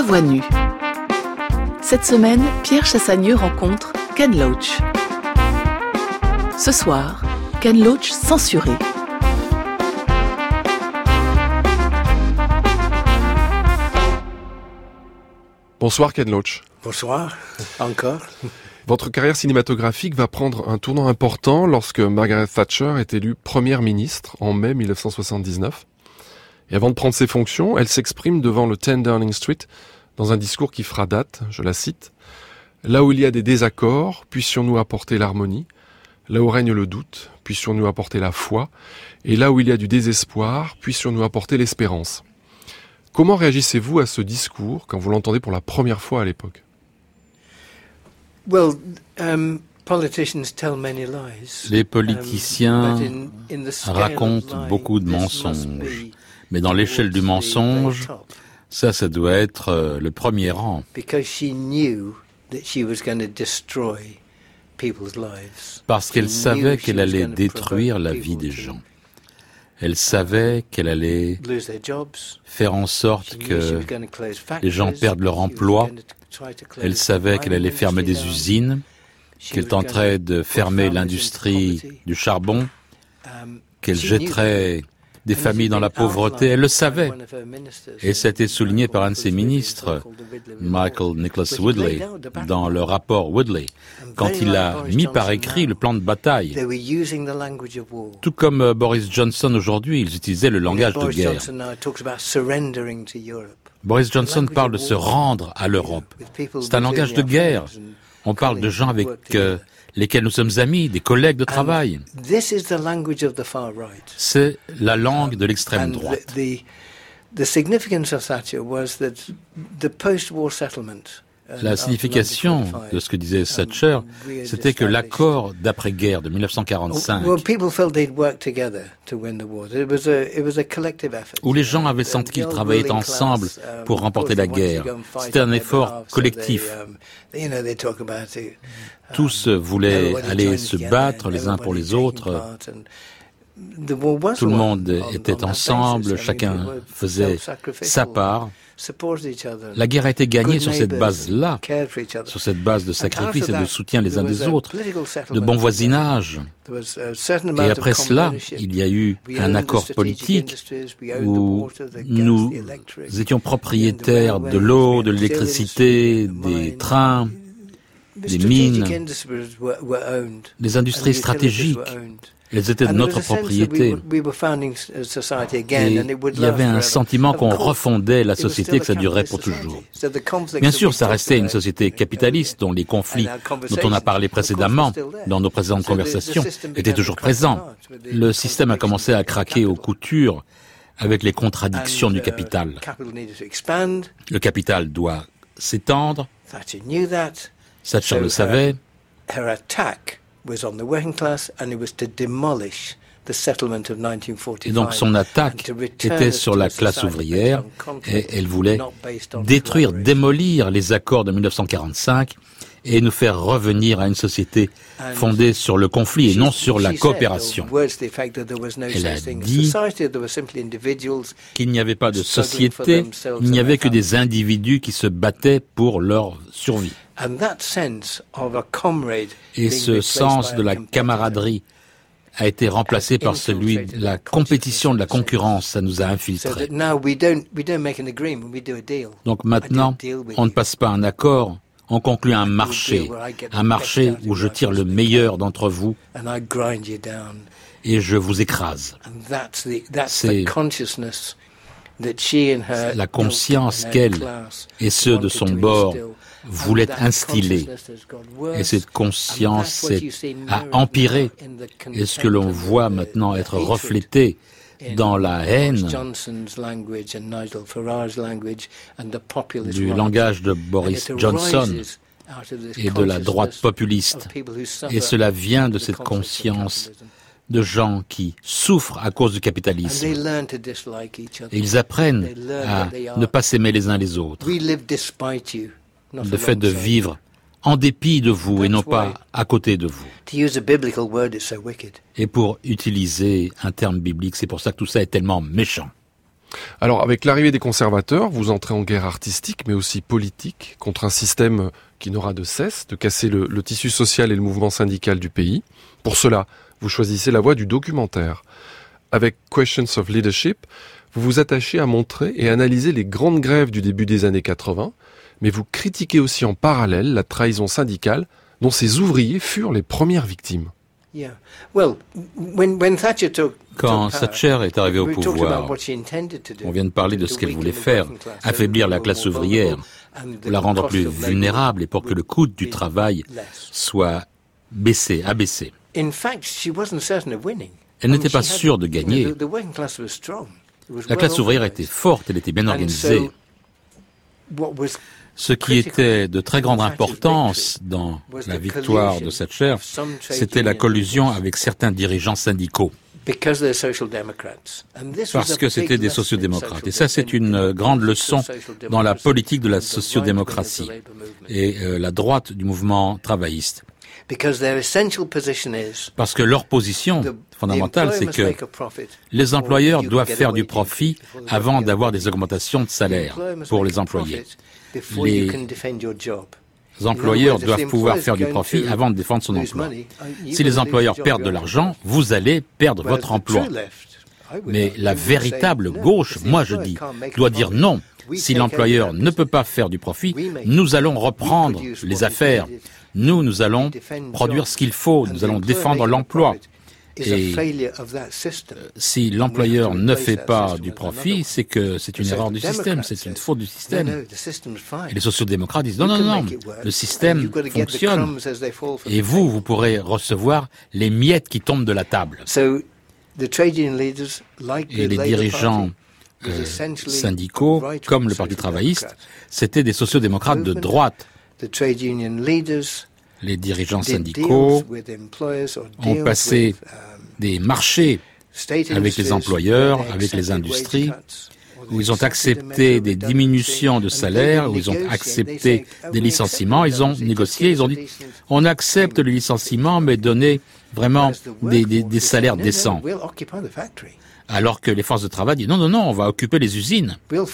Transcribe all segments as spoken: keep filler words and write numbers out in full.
voix nue. Cette semaine, Pierre Chassagneux rencontre Ken Loach. Ce soir, Ken Loach censuré. Bonsoir Ken Loach. Bonsoir, encore. Votre carrière cinématographique va prendre un tournant important lorsque Margaret Thatcher est élue première ministre en mai dix-neuf cent soixante-dix-neuf. Et avant de prendre ses fonctions, elle s'exprime devant le dix Downing Street dans un discours qui fera date, je la cite. « Là où il y a des désaccords, puissions-nous apporter l'harmonie. Là où règne le doute, puissions-nous apporter la foi. Et là où il y a du désespoir, puissions-nous apporter l'espérance. » Comment réagissez-vous à ce discours quand vous l'entendez pour la première fois à l'époque ? Well, um, politicians tell many lies. Les politiciens Um, but in- in the scale of racontent lying, beaucoup de this must mensonges. be Mais dans l'échelle du towards the very mensonge, top, ça, ça doit être euh, le premier rang. because she knew that she was going to destroy people's lives. Parce qu'elle She savait knew she qu'elle was allait going to détruire provoke la vie people des to gens. Elle savait qu'elle allait lose their jobs. faire en She sorte knew she que was going to close les gens factories. perdent leur She was emploi. going to try to close elle savait the qu'elle allait mining fermer des industry down. usines, She qu'elle was going tenterait to de put fermer families into l'industrie poverty. du charbon, Um, qu'elle she knew that. jetterait des familles dans la pauvreté. Elle le savait. Et ça a été souligné par un de ses ministres, Michael Nicholas Woodley, dans le rapport Woodley, quand il a mis par écrit le plan de bataille. Tout comme euh, Boris Johnson aujourd'hui, ils utilisaient le langage de guerre. Boris Johnson parle de se rendre à l'Europe. C'est un langage de guerre. On parle de gens avec euh, lesquels nous sommes amis, des collègues de travail. C'est la langue de l'extrême droite. La signification de ce que disait Thatcher, c'était que l'accord d'après-guerre de dix-neuf cent quarante-cinq, où les gens avaient senti qu'ils travaillaient ensemble pour remporter la guerre, c'était un effort collectif. Tous voulaient aller se battre les uns pour les autres. Tout le monde était ensemble, chacun faisait sa part. La guerre a été gagnée sur cette base-là, sur cette base de sacrifice et de soutien les uns des autres, de bon voisinage. Et après cela, il y a eu un accord politique où nous étions propriétaires de l'eau, de l'électricité, des trains, des mines, des industries stratégiques. Elles étaient de notre propriété. Et il y avait un sentiment qu'on refondait la société, que ça durerait pour toujours. Bien sûr, ça restait une société capitaliste dont les conflits dont on a parlé précédemment, dans nos précédentes conversations, étaient toujours présents. Le système a commencé à craquer aux coutures avec les contradictions du capital. Le capital doit s'étendre. Thatcher le savait. Et donc son attaque était sur la classe ouvrière et elle voulait détruire, démolir les accords de dix-neuf cent quarante-cinq et nous faire revenir à une société fondée sur le conflit et non sur la coopération. Elle a dit qu'il n'y avait pas de société, il n'y avait que des individus qui se battaient pour leur survie. Et ce sens de la camaraderie a été remplacé par celui de la compétition, de la concurrence. Ça nous a infiltrés. Donc maintenant, on ne passe pas un accord, on conclut un marché. Un marché où je tire le meilleur d'entre vous et je vous écrase. C'est la conscience qu'elle et ceux de son bord voulait instiller. Et cette conscience a empiré. Et ce que l'on voit maintenant être reflété dans la haine du langage de Boris Johnson et de la droite populiste. Et cela vient de cette conscience de gens qui souffrent à cause du capitalisme. Et ils apprennent à ne pas s'aimer les uns les autres. Le fait de vivre en dépit de vous et non pas à côté de vous. Et pour utiliser un terme biblique, c'est pour ça que tout ça est tellement méchant. Alors, avec l'arrivée des conservateurs, vous entrez en guerre artistique, mais aussi politique, contre un système qui n'aura de cesse de casser le, le tissu social et le mouvement syndical du pays. Pour cela, vous choisissez la voie du documentaire. Avec Questions of Leadership, vous vous attachez à montrer et analyser les grandes grèves du début des années quatre-vingts, mais vous critiquez aussi en parallèle la trahison syndicale dont ces ouvriers furent les premières victimes. Quand Thatcher est arrivée au pouvoir, on vient de parler de ce qu'elle voulait faire, affaiblir la classe ouvrière, pour la rendre plus vulnérable et pour que le coût du travail soit baissé, abaissé. Elle n'était pas sûre de gagner. La classe ouvrière était forte, elle était bien organisée. Ce qui était de très grande importance dans la victoire de Thatcher, c'était la collusion avec certains dirigeants syndicaux. Parce que c'était des sociodémocrates. Et ça, c'est une grande leçon dans la politique de la sociodémocratie et euh, la droite du mouvement travailliste. Parce que leur position fondamentale, c'est que les employeurs doivent faire du profit avant d'avoir des augmentations de salaire pour les employés. Les employeurs doivent pouvoir faire du profit avant de défendre son emploi. Si les employeurs perdent de l'argent, vous allez perdre votre emploi. Mais la véritable gauche, moi je dis, doit dire non. Si l'employeur ne peut pas faire du profit, nous allons reprendre les affaires. Nous, nous allons produire ce qu'il faut. Nous allons défendre l'emploi. Et si l'employeur ne fait pas du profit, c'est que c'est une erreur du système, c'est une faute du système. Et les sociodémocrates disent non, non, non, le système fonctionne. Et vous, vous pourrez recevoir les miettes qui tombent de la table. Et les dirigeants euh, syndicaux, comme le Parti travailliste, c'étaient des sociodémocrates de droite. Les dirigeants syndicaux ont passé des marchés avec les employeurs, avec les industries, où ils ont accepté des diminutions de salaire, où ils ont accepté des licenciements, ils ont négocié, ils ont dit on accepte le licenciement, mais donnez vraiment des, des, des salaires décents. Alors que les forces de travail disent non, non, non, on va occuper les usines.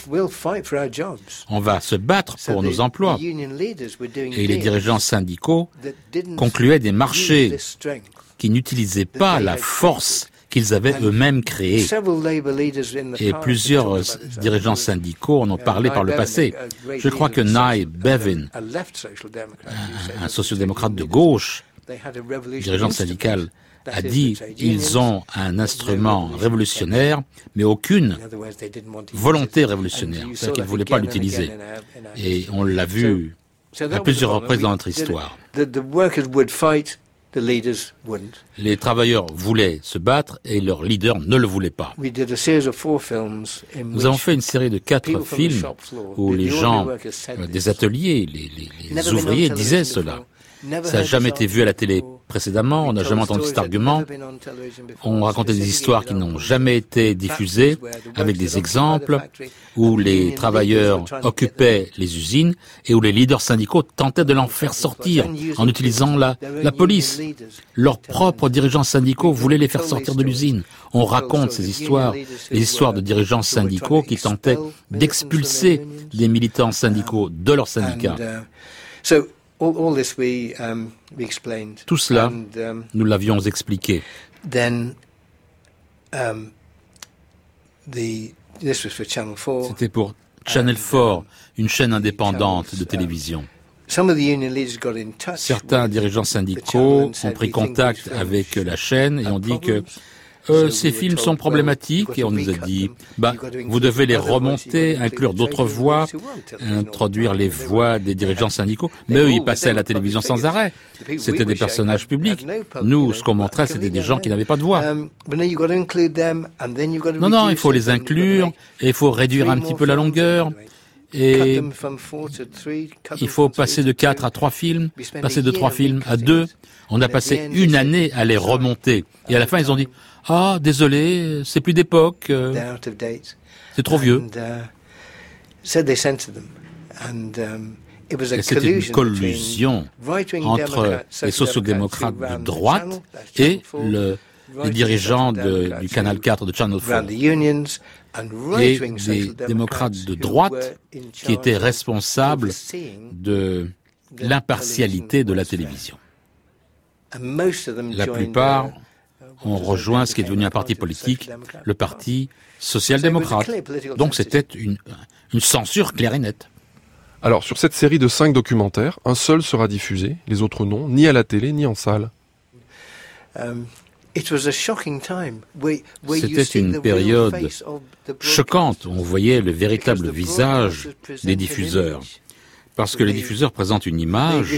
On va se battre pour nos emplois. Et les dirigeants syndicaux concluaient des marchés qui n'utilisaient pas la force qu'ils avaient eux-mêmes créée. Et plusieurs dirigeants syndicaux en ont parlé par le passé. Je crois que Nye Bevin, un sociodémocrate de gauche, dirigeant syndical, a dit ils ont un instrument révolutionnaire, mais aucune volonté révolutionnaire. C'est-à-dire qu'ils ne voulaient pas l'utiliser. Et on l'a vu à plusieurs reprises dans notre histoire. Les travailleurs voulaient se battre et leurs leaders ne le voulaient pas. Nous avons fait une série de quatre films où les gens des ateliers, les, les, les ouvriers disaient cela. Ça n'a jamais été vu à la télé précédemment, on n'a jamais entendu cet argument. On racontait des histoires qui n'ont jamais été diffusées, avec des exemples où les travailleurs occupaient les usines et où les leaders syndicaux tentaient de l'en faire sortir en utilisant la, la police. Leurs propres dirigeants syndicaux voulaient les faire sortir de l'usine. On raconte ces histoires, les histoires de dirigeants syndicaux qui tentaient d'expulser des militants syndicaux de leurs syndicats. Tout cela, nous l'avions expliqué. C'était pour Channel four, une chaîne indépendante de télévision. Certains dirigeants syndicaux ont pris contact avec la chaîne et ont dit que Euh, ces films sont problématiques et on nous a dit bah, vous devez les remonter, inclure d'autres voix, introduire les voix des dirigeants syndicaux. Mais eux, ils passaient à la télévision sans arrêt. C'était des personnages publics. Nous, ce qu'on montrait, c'était des gens qui n'avaient pas de voix. Non, non, il faut les inclure et il faut réduire un petit peu la longueur. Et il faut passer de quatre à trois films, passer de trois films à deux. On a passé une année à les remonter. Et à la fin, ils ont dit « Ah, désolé, c'est plus d'époque, euh, c'est trop vieux. » Et c'était une collusion entre les sociodémocrates de droite et le, les dirigeants de, du Canal quatre de Channel four. et des démocrates de droite qui étaient responsables de l'impartialité de la télévision. La plupart ont rejoint ce qui est devenu un parti politique, le Parti social-démocrate. Donc c'était une, une censure claire et nette. Alors, sur cette série de cinq documentaires, un seul sera diffusé, les autres non, ni à la télé, ni en salle. C'était une période choquante où on voyait le véritable visage des diffuseurs, parce que les diffuseurs présentent une image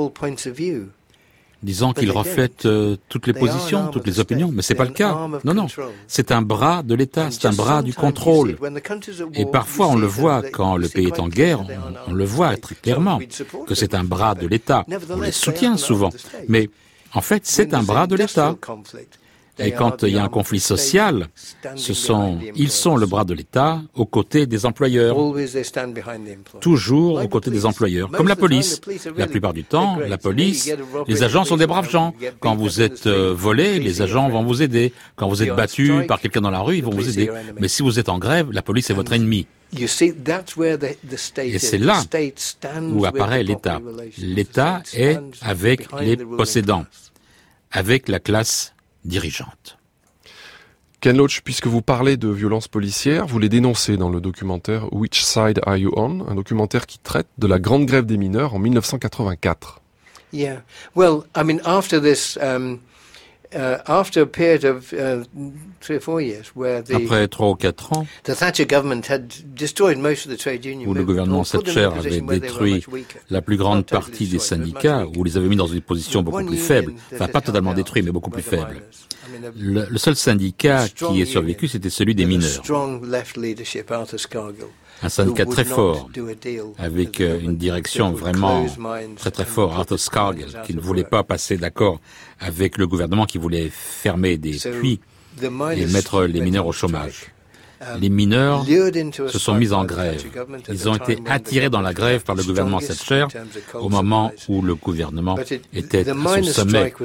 disant qu'ils reflètent euh, toutes les positions, toutes les opinions, mais c'est pas le cas. Non, non, c'est un bras de l'État, c'est un bras du contrôle. Et parfois, on le voit quand le pays est en guerre, on, on le voit très clairement, que c'est un bras de l'État. On les soutient souvent, mais en fait, c'est un bras de l'État. Et quand il y a un conflit social, ce sont, ils sont le bras de l'État aux côtés des employeurs. Toujours aux côtés des employeurs. Comme la police. La plupart du temps, la police, les agents sont des braves gens. Quand vous êtes euh, volé, les agents vont vous aider. Quand vous êtes battu par quelqu'un dans la rue, ils vont vous aider. Mais si vous êtes en grève, la police est votre ennemi. Et c'est là où apparaît l'État. L'État est avec les possédants, avec la classe dirigeante. Ken Loach, puisque vous parlez de violences policières, vous les dénoncez dans le documentaire Which Side Are You On, un documentaire qui traite de la grande grève des mineurs en mille neuf cent quatre-vingt-quatre. Yeah. Well, I mean, after this, um, uh, after a period of uh, three or four years, where the après trois ou quatre ans, the Thatcher government had destroyed most of the trade union où le gouvernement Thatcher avait détruit la plus grande partie des syndicats, où les avait mis dans une position beaucoup plus faible, enfin pas totalement détruit, mais beaucoup plus faible. Le, le seul syndicat qui ait survécu, c'était celui des mineurs. Un syndicat très fort, avec une direction vraiment très très forte, Arthur Scargill, qui ne voulait pas passer d'accord avec le gouvernement, qui voulait fermer des puits et mettre les mineurs au chômage. Les mineurs se sont mis en grève. Ils ont été attirés dans la grève par le gouvernement Thatcher au moment où le gouvernement était à son sommet.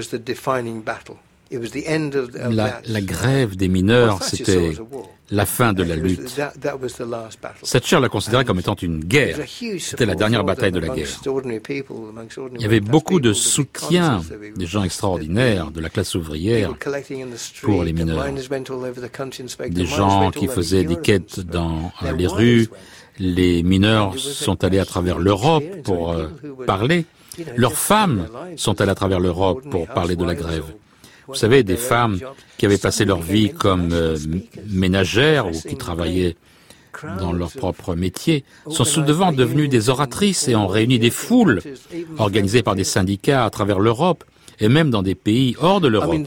La, la grève des mineurs, c'était la fin de la lutte. Thatcher l'a considéré comme étant une guerre. C'était la dernière bataille de la guerre. Il y avait beaucoup de soutien des gens extraordinaires, de la classe ouvrière, pour les mineurs. Des gens qui faisaient des quêtes dans les rues. Les mineurs sont allés à travers l'Europe pour euh, parler. Leurs femmes sont allées à travers l'Europe pour parler de la grève. Vous savez, des femmes qui avaient passé leur vie comme euh, ménagères ou qui travaillaient dans leur propre métier sont soudainement devenues des oratrices et ont réuni des foules organisées par des syndicats à travers l'Europe et même dans des pays hors de l'Europe.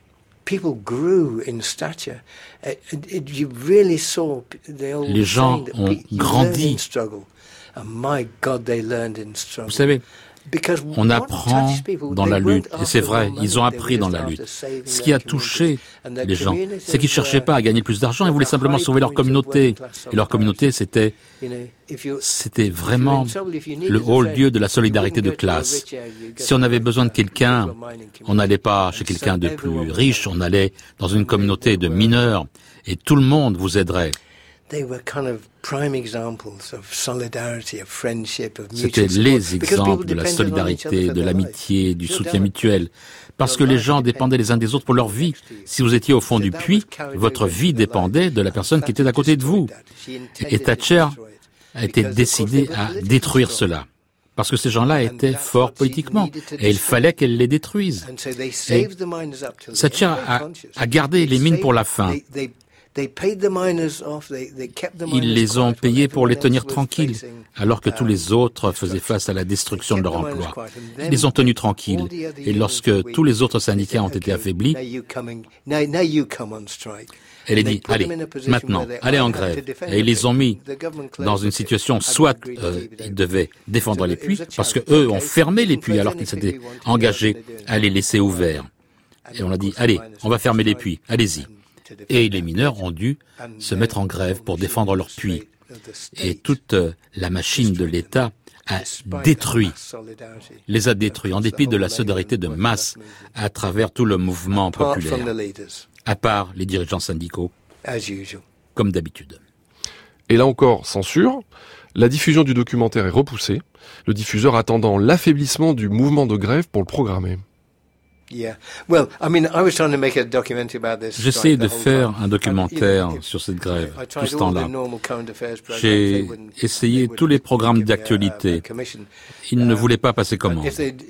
Les gens ont grandi. Vous savez, on apprend dans la lutte, et c'est vrai, ils ont appris dans la lutte. Ce qui a touché les gens, c'est qu'ils ne cherchaient pas à gagner plus d'argent, ils voulaient simplement sauver leur communauté. Et leur communauté, c'était, c'était vraiment le haut lieu de la solidarité de classe. Si on avait besoin de quelqu'un, on n'allait pas chez quelqu'un de plus riche, on allait dans une communauté de mineurs, et tout le monde vous aiderait. C'était les exemples de la solidarité, de l'amitié, du soutien mutuel. Parce que les gens dépendaient les uns des autres pour leur vie. Si vous étiez au fond du puits, votre vie dépendait de la personne qui était à côté de vous. Et Thatcher a été décidée à détruire cela. Parce que ces gens-là étaient forts politiquement. Et il fallait qu'elle les détruise. Et Thatcher a, a gardé les mines pour la fin. Ils les ont payés pour les tenir tranquilles, alors que tous les autres faisaient face à la destruction de leur emploi. Ils les ont tenus tranquilles, et lorsque tous les autres syndicats ont été affaiblis, elle a dit, allez, maintenant, allez en grève. Et ils les ont mis dans une situation, soit euh, ils devaient défendre les puits, parce que eux ont fermé les puits alors qu'ils s'étaient engagés à les laisser ouverts. Et on a dit, allez, on va fermer les puits, allez-y. Et les mineurs ont dû se mettre en grève pour défendre leurs puits. Et toute la machine de l'État a détruit, les a détruits, en dépit de la solidarité de masse à travers tout le mouvement populaire, à part les dirigeants syndicaux, comme d'habitude. Et là encore, censure. La diffusion du documentaire est repoussée, le diffuseur attendant l'affaiblissement du mouvement de grève pour le programmer. J'essayais de faire un documentaire sur cette grève, tout ce temps-là. J'ai essayé tous les programmes d'actualité. Ils ne voulaient pas passer commande.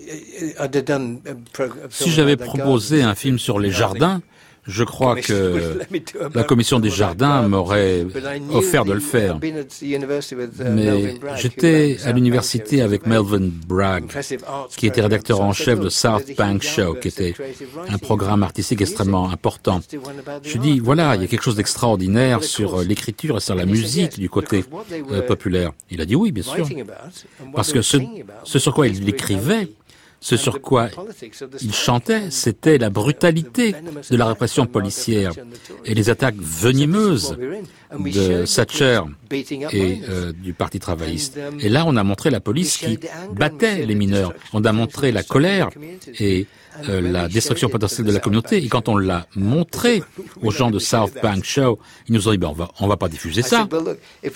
Si j'avais proposé un film sur les jardins, je crois que la commission des jardins m'aurait offert de le faire. Mais j'étais à l'université avec Melvin Bragg, qui était rédacteur en chef de South Bank Show, qui était un programme artistique extrêmement important. Je dis, voilà, il y a quelque chose d'extraordinaire sur l'écriture et sur la musique du côté euh, populaire. Il a dit oui, bien sûr. Parce que ce, ce sur quoi il écrivait, ce sur quoi il chantait, c'était la brutalité de la répression policière et les attaques venimeuses de Thatcher et euh, du Parti travailliste. Et là, on a montré la police qui battait les mineurs. On a montré la colère et euh, la destruction potentielle de la communauté. Et quand on l'a montré aux gens de South Bank Show, ils nous ont dit, ben, on va, on va pas diffuser ça. Et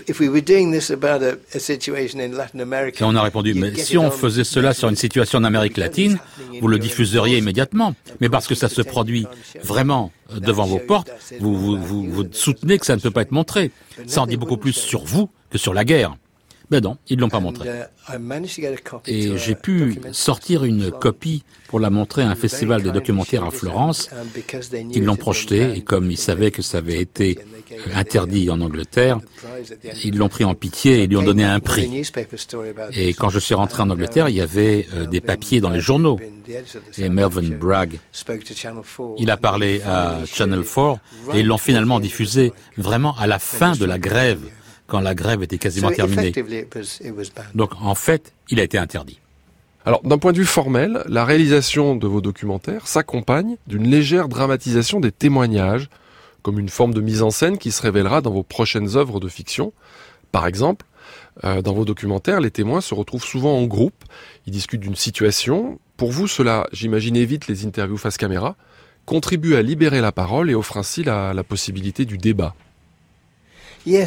on a répondu, mais si on faisait cela sur une situation en Amérique latine, vous le diffuseriez immédiatement. Mais parce que ça se produit vraiment devant vos portes, vous, vous, vous, vous soutenez que ça ne peut pas être montré. Ça en dit beaucoup plus sur vous que sur la guerre. Ben non, ils ne l'ont pas montré. Et j'ai pu sortir une copie pour la montrer à un festival de documentaires à Florence. Ils l'ont projeté et comme ils savaient que ça avait été interdit en Angleterre, ils l'ont pris en pitié et lui ont donné un prix. Et quand je suis rentré en Angleterre, il y avait euh, des papiers dans les journaux. Et Melvin Bragg, il a parlé à Channel quatre et ils l'ont finalement diffusé vraiment à la fin de la grève, quand la grève était quasiment terminée. Donc, en fait, il a été interdit. Alors, d'un point de vue formel, la réalisation de vos documentaires s'accompagne d'une légère dramatisation des témoignages, comme une forme de mise en scène qui se révélera dans vos prochaines œuvres de fiction. Par exemple, euh, dans vos documentaires, les témoins se retrouvent souvent en groupe, ils discutent d'une situation. Pour vous, cela, j'imagine, évite les interviews face caméra, contribue à libérer la parole et offre ainsi la, la possibilité du débat. Oui,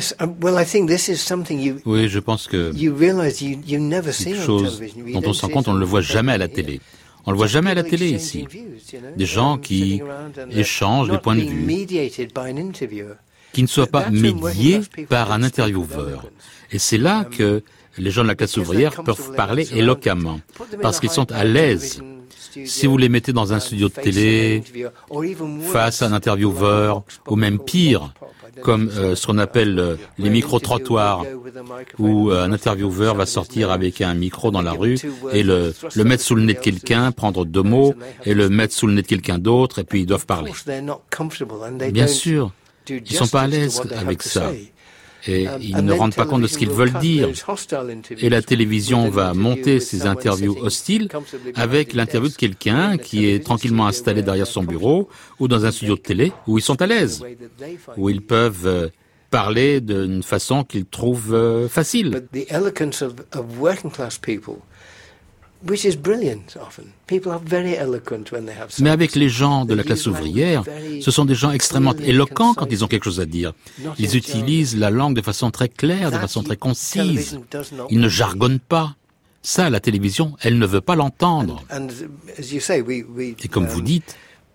je pense que c'est quelque chose dont on se rend compte, on ne le voit jamais à la télé. On ne le voit jamais à la télé ici. Des gens qui échangent des points de vue, qui ne soient pas médiés par un intervieweur. Et c'est là que les gens de la classe ouvrière peuvent parler éloquemment, parce qu'ils sont à l'aise. Si vous les mettez dans un studio de télé, face à un intervieweur, ou même pire, comme euh, ce qu'on appelle euh, les micro-trottoirs, où euh, un intervieweur va sortir avec un micro dans la rue et le, le mettre sous le nez de quelqu'un, prendre deux mots, et le mettre sous le nez de quelqu'un d'autre, et puis ils doivent parler. Bien sûr, ils ne sont pas à l'aise avec ça. Et ils ne rendent pas compte de ce qu'ils veulent dire. Et la télévision va monter ces interviews hostiles avec l'interview de quelqu'un qui est tranquillement installé derrière son bureau ou dans un studio de télé où ils sont à l'aise, où ils peuvent parler d'une façon qu'ils trouvent facile. Mais avec les gens de la classe ouvrière, ce sont des gens extrêmement éloquents quand ils ont quelque chose à dire. Ils utilisent la langue de façon très claire, de façon très concise. Ils ne jargonnent pas. Ça, la télévision, elle ne veut pas l'entendre. Et comme vous dites,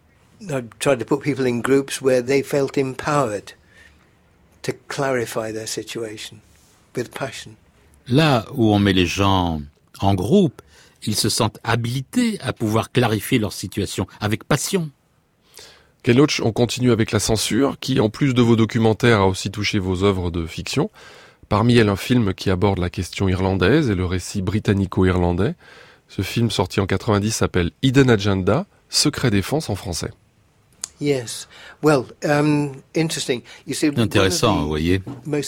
là où on met les gens en groupe, ils se sentent habilités à pouvoir clarifier leur situation avec passion. Ken Loach, on continue avec la censure, qui, en plus de vos documentaires, a aussi touché vos œuvres de fiction. Parmi elles, un film qui aborde la question irlandaise et le récit britannico-irlandais. Ce film, sorti en quatre-vingt-dix, s'appelle Hidden Agenda, Secret Défense en français. Yes. Well, um, interesting. You see, intéressant, vous voyez.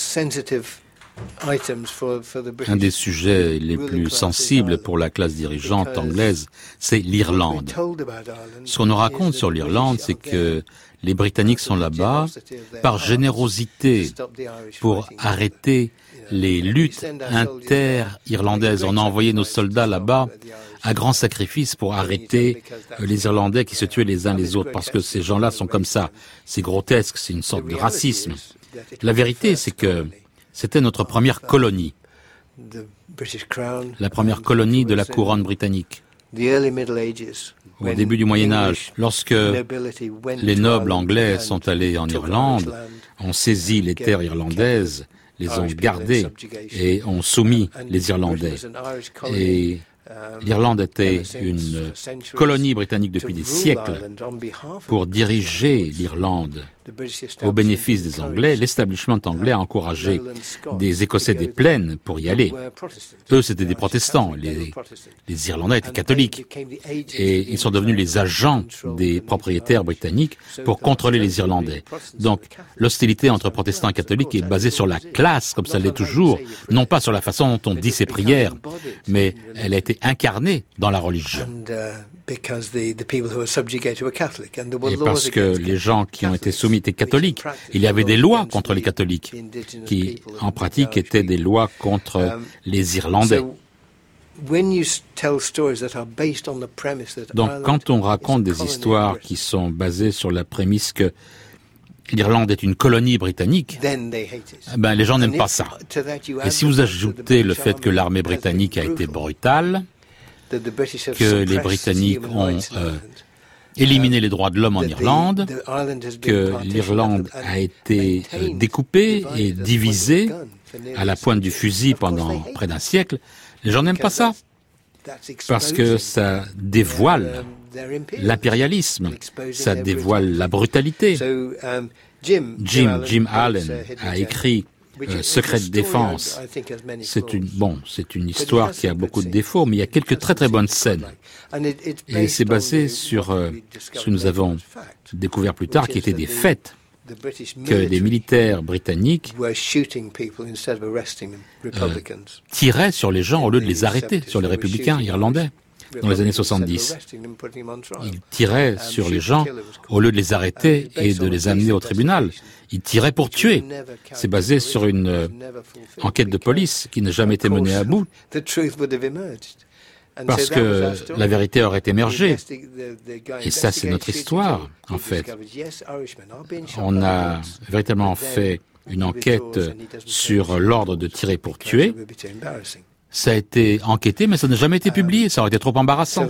Un des sujets les plus sensibles pour la classe dirigeante anglaise, c'est l'Irlande. Ce qu'on nous raconte sur l'Irlande, c'est que les Britanniques sont là-bas par générosité pour arrêter les luttes inter-irlandaises. On a envoyé nos soldats là-bas à grand sacrifice pour arrêter les Irlandais qui se tuaient les uns les autres, parce que ces gens-là sont comme ça. C'est grotesque, c'est une sorte de racisme. La vérité, c'est que c'était notre première colonie, la première colonie de la couronne britannique. Au début du Moyen-Âge, lorsque les nobles anglais sont allés en Irlande, ont saisi les terres irlandaises, les ont gardées et ont soumis les Irlandais. Et l'Irlande était une colonie britannique depuis des siècles. Pour diriger l'Irlande au bénéfice des Anglais, l'establishment anglais a encouragé des Écossais des plaines pour y aller. Eux, c'était des protestants. Les, les Irlandais étaient catholiques. Et ils sont devenus les agents des propriétaires britanniques pour contrôler les Irlandais. Donc, l'hostilité entre protestants et catholiques est basée sur la classe, comme ça l'est toujours, non pas sur la façon dont on dit ses prières, mais elle a été incarnée dans la religion. Et parce que les gens qui ont été soumis étaient catholiques, il y avait des lois contre les catholiques, qui en pratique étaient des lois contre les Irlandais. Donc quand on raconte des histoires qui sont basées sur la prémisse que l'Irlande est une colonie britannique, ben les gens n'aiment pas ça. Et si vous ajoutez le fait que l'armée britannique a été brutale, que les Britanniques ont euh, éliminé les droits de l'homme en Irlande, que l'Irlande a été euh, découpée et divisée à la pointe du fusil pendant près d'un siècle, les gens n'aiment pas ça, parce que ça dévoile l'impérialisme, ça dévoile la brutalité. Jim, Jim Allen a écrit Euh, secret de défense. C'est une, bon, c'est une histoire qui a beaucoup de défauts, mais il y a quelques très très bonnes scènes. Et c'est basé sur euh, ce que nous avons découvert plus tard, qui étaient des faits, que des militaires britanniques euh, tiraient sur les gens au lieu de les arrêter, sur les républicains irlandais. Dans les années soixante-dix. Ils tiraient sur les gens au lieu de les arrêter et de les amener au tribunal. Ils tiraient pour tuer. C'est basé sur une euh, enquête de police qui n'a jamais été menée à bout. Parce que la vérité aurait émergé. Et ça, c'est notre histoire, en fait. On a véritablement fait une enquête sur l'ordre de tirer pour tuer. Ça a été enquêté, mais ça n'a jamais été publié. Ça aurait été trop embarrassant.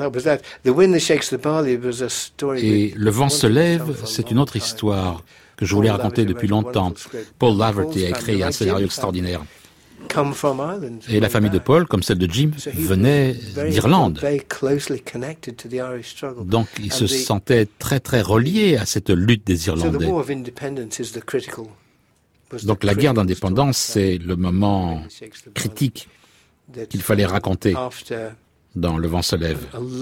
Et Le vent se lève, c'est une autre histoire que je voulais raconter depuis longtemps. Paul Laverty a écrit un scénario extraordinaire. Et la famille de Paul, comme celle de Jim, venait d'Irlande. Donc, ils se sentaient très, très reliés à cette lutte des Irlandais. Donc, la guerre d'indépendance, c'est le moment critique qu'il fallait raconter dans Le vent se lève.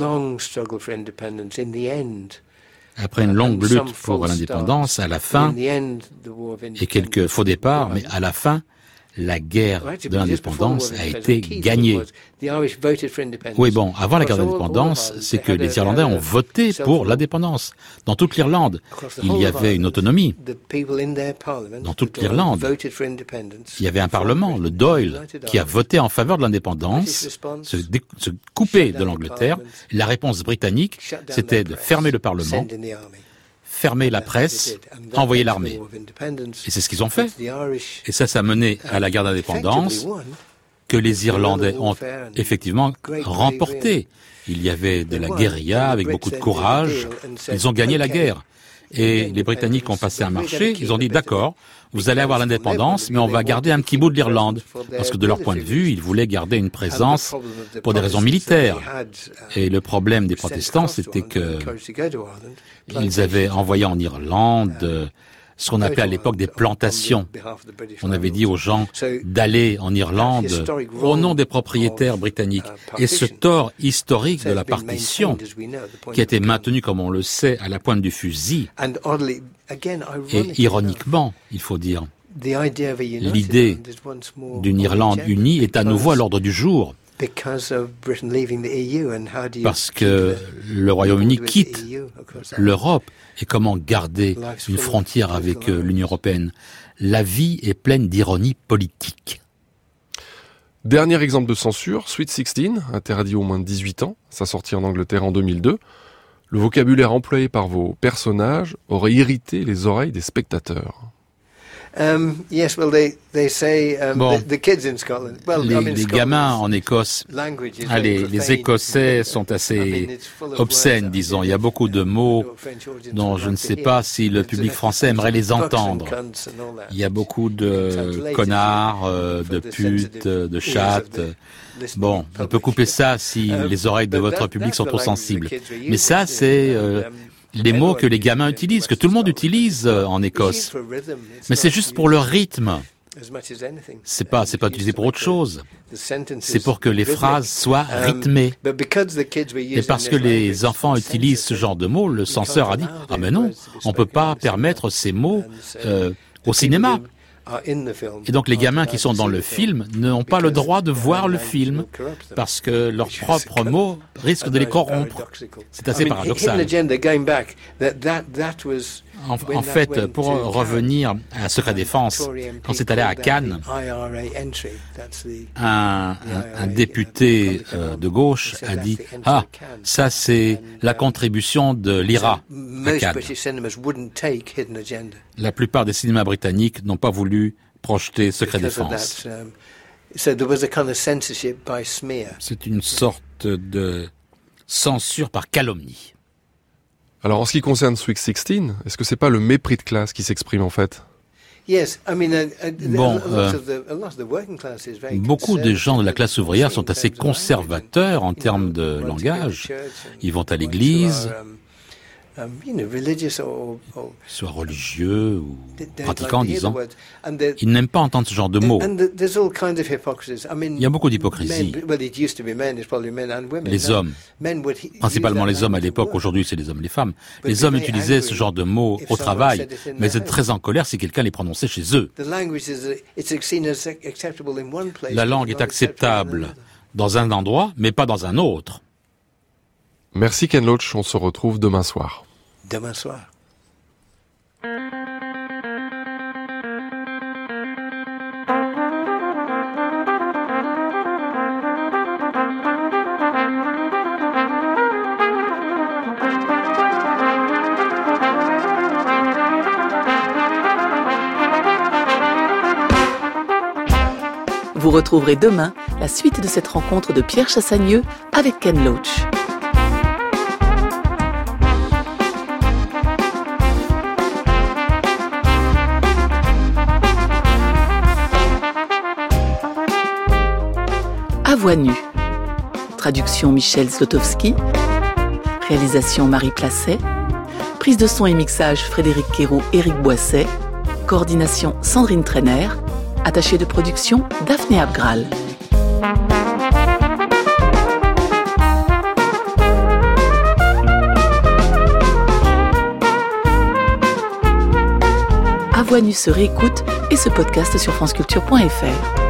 Après une longue lutte pour l'indépendance, à la fin, et quelques faux départs, mais à la fin, la guerre de l'indépendance a été gagnée. Oui, bon, avant la guerre d'indépendance, c'est que les Irlandais ont voté pour l'indépendance. Dans toute l'Irlande, il y avait une autonomie. Dans toute l'Irlande, il y avait un parlement, le Dáil, qui a voté en faveur de l'indépendance, se, dé- se couper de l'Angleterre. La réponse britannique, c'était de fermer le parlement, fermer la presse, envoyer l'armée. Et c'est ce qu'ils ont fait. Et ça, ça a mené à la guerre d'indépendance que les Irlandais ont effectivement remporté. Il y avait de la guérilla avec beaucoup de courage. Ils ont gagné la guerre. Et les Britanniques ont passé un marché. Ils ont dit, d'accord, vous allez avoir l'indépendance, mais on va garder un petit bout de l'Irlande. Parce que de leur point de vue, ils voulaient garder une présence pour des raisons militaires. Et le problème des protestants, c'était que ils avaient envoyé en Irlande ce qu'on appelait à l'époque des plantations. On avait dit aux gens d'aller en Irlande au nom des propriétaires britanniques. Et ce tort historique de la partition, qui a été maintenu, comme on le sait, à la pointe du fusil, et ironiquement, il faut dire, l'idée d'une Irlande unie est à nouveau à l'ordre du jour. Parce que le Royaume-Uni quitte l'Europe. Et comment garder une frontière avec l'Union européenne? La vie est pleine d'ironie politique. Dernier exemple de censure, Sweet sixteen, interdit aux moins de dix-huit ans, sa sortie en Angleterre en deux mille deux. Le vocabulaire employé par vos personnages aurait irrité les oreilles des spectateurs. Um, yes, well, they, they say, um, bon, the, the kids in Scotland, well, les, I mean, les gamins en Écosse, ah, les, les Écossais sont assez obscènes, disons. Il y a beaucoup de mots dont je ne sais pas si le public français aimerait les entendre. Il y a beaucoup de connards, euh, de putes, de chattes. Bon, on peut couper ça si les oreilles de votre public sont trop sensibles. Mais ça, c'est euh, les mots que les gamins utilisent, que tout le monde utilise euh, en Écosse. Mais c'est juste pour le rythme. C'est pas, c'est pas utilisé pour autre chose. C'est pour que les phrases soient rythmées. Et parce que les enfants utilisent ce genre de mots, le censeur a dit « Ah mais non, on peut pas permettre ces mots euh, au cinéma ». Et donc les gamins qui sont dans le film n'ont pas le droit de voir le film parce que leurs propres mots risquent de les corrompre. C'est assez paradoxal. En, en fait, pour revenir à Secret Défense, quand c'est allé à Cannes, un, un, un député euh, de gauche a dit « Ah, ça c'est la contribution de l'I R A à Cannes ». La plupart des cinémas britanniques n'ont pas voulu projeter Secret Défense. C'est une sorte de censure par calomnie. Alors, en ce qui concerne Sweet sixteen, est-ce que c'est pas le mépris de classe qui s'exprime en fait? Bon, euh, beaucoup de gens de la classe ouvrière sont assez conservateurs en termes de langage. Ils vont à l'église, soit religieux ou pratiquants, disons. Ils n'aiment pas entendre ce genre de mots. Il y a beaucoup d'hypocrisie. Les hommes, principalement les hommes à l'époque, aujourd'hui c'est les hommes et les femmes, les hommes utilisaient ce genre de mots au travail, mais ils étaient très en colère si quelqu'un les prononçait chez eux. La langue est acceptable dans un endroit, mais pas dans un autre. Merci Ken Loach, on se retrouve demain soir. Demain soir. Vous retrouverez demain la suite de cette rencontre de Pierre Chassagneux avec Ken Loach. À voix nue. Traduction Michel Zlotowski. Réalisation Marie Placet. Prise de son et mixage Frédéric Quéroux, Éric Boisset. Coordination Sandrine Trainer. Attachée de production Daphné Abgral. À voix nue se réécoute et se podcast sur franceculture point f r.